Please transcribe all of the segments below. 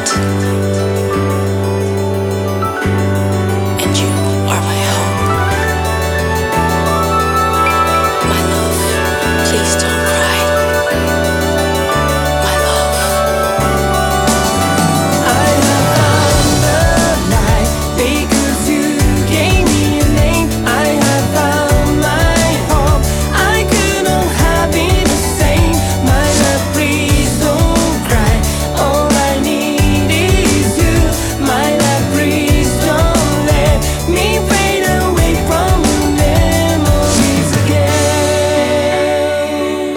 and you are my hope. My love, please don't cry. My love. I have found the light because you gave me a name. I have found my home. I couldn't have been the same. My love, please don't cry. All I need is you. My love, please don't let me fade away from your memories again.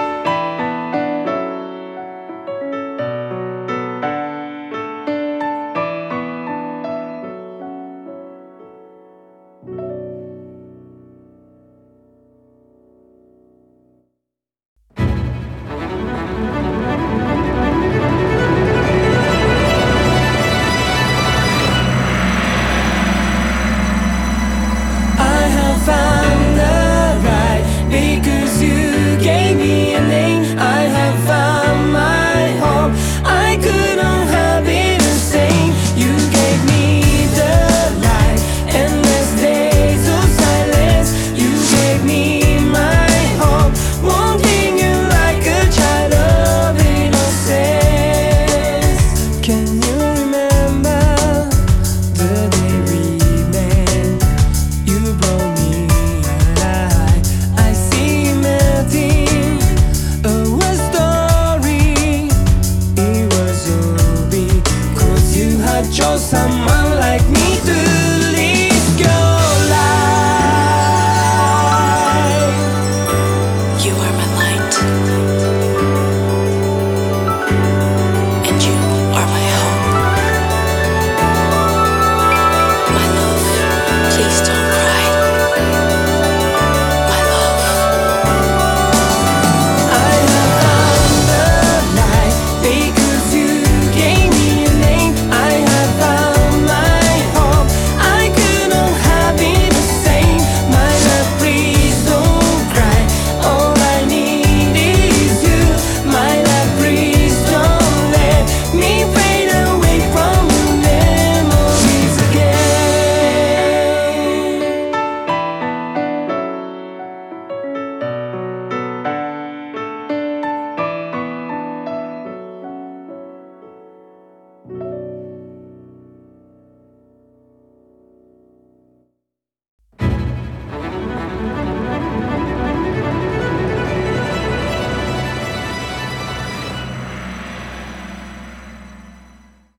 I have found the right because you gave me a name. I have found my home. I couldn't have been the same. You gave me the light, endless days of silence. You gave me my home, wanting you like a child of innocence. Can you remember the day we met? You brought me alive. I see you melting. A story. It was all because you had chose someone like me to